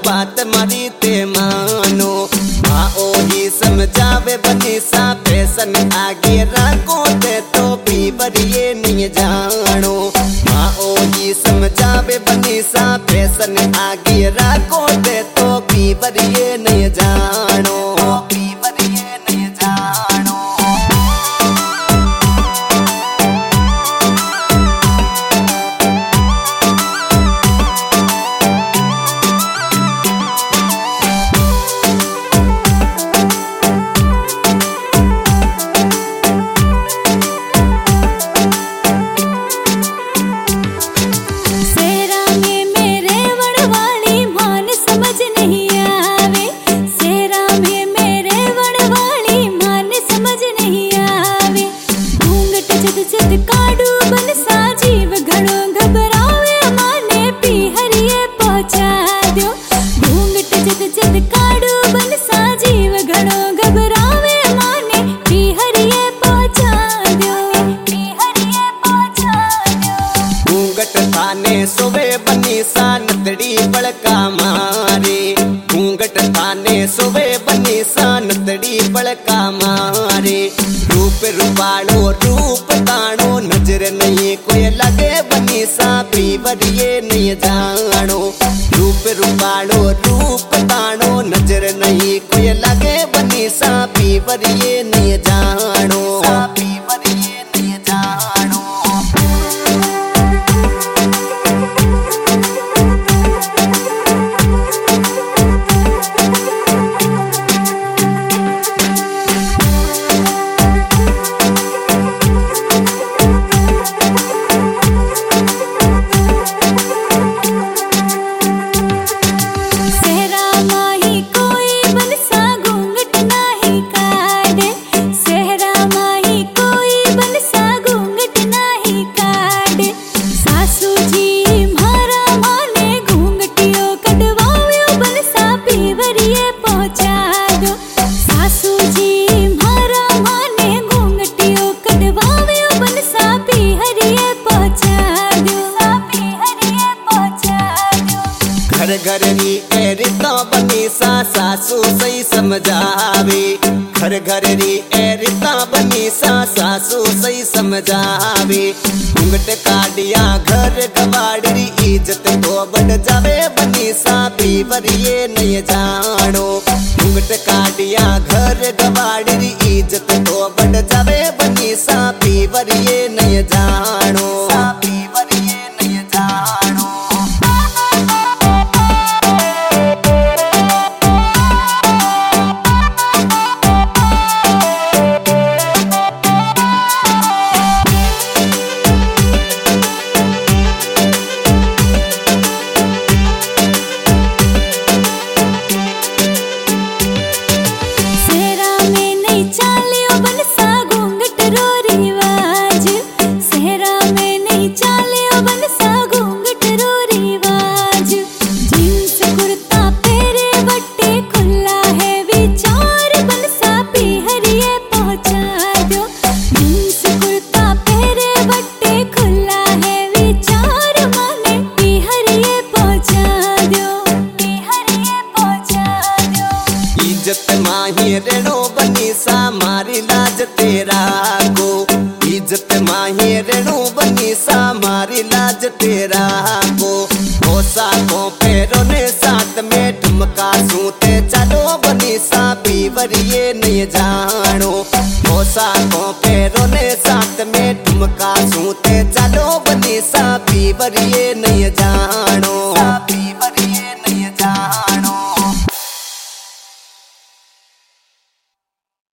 बात मारी ते मानो। माँ ओही समझावे बनीसा फैशन आगे रखो ते तो पीवर ये नहीं जानो। माँ ओही समझावे बनीसा फैशन आगे रखो ते तो पीवर ये नहीं जानो। पीवर ये नहीं जानो। सोवे बनीसा नतड़ी बड़का मारे। घूंघट थाने सोवे बनीसा नतड़ी बड़का मारे। रूप रूपालो रूप तानो नजर नहीं कोई लगे बनीसा पीवर ये नहीं जानो। रूप रूपालो रूप तानो नजर नहीं कोई लगे बनीसा पीवर ये नहीं जानो। पीवर ये नहीं जानो। घर री एरिता बनीसा सासू सही समझावे। घर घर री एरिता बनीसा सासू सही समझावे। घूंघट काटिया घर गवाड़ी इज्जत तो बढ़ जावे बनीसा पीवर ये नहीं जानो। घूंघट काटिया घर गवाड़ी इज्जत तो बढ़ जावे बनीसा पीवर ये नहीं जानो। पीवर ये नहीं जानो। रेणो बनीसा मारी लाज तेरा को। इज्जत माही रेणो बनीसा मारी लाज तेरा को। भोसा को पैरों ने साथ में ठुमका सूते चलो बनीसा पीवर ये नहीं जानो। भोसा को पैरों ने साथ में ठुमका सूते चलो बनीसा पीवर ये नहीं जानो। पीवर